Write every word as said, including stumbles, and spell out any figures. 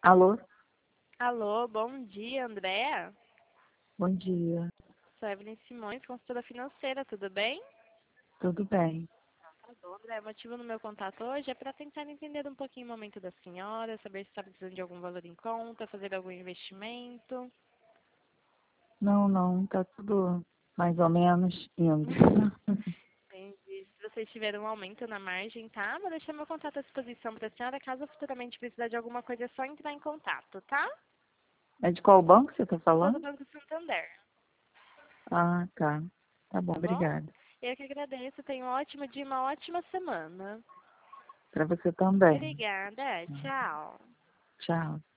Alô? Alô, bom dia, Andréa. Bom dia. Sou Evelyn Simões, consultora financeira, tudo bem? Tudo bem? Tá bom, Andréa. O motivo no meu contato hoje é para tentar entender um pouquinho o momento da senhora, saber se está precisando de algum valor em conta, fazer algum investimento. Não, não, tá tudo mais ou menos indo. Entendi. Se vocês tiverem um aumento na margem, tá? Vou deixar meu contato à disposição para a senhora. Caso futuramente precisar de alguma coisa, é só entrar em contato, tá? É de qual banco você tá Sou do falando? Banco Santander, Ah, tá. Tá bom, tá bom? obrigada. Eu que agradeço. Tenha um ótimo dia e uma ótima semana. Para você também. Obrigada. Tchau. Tchau.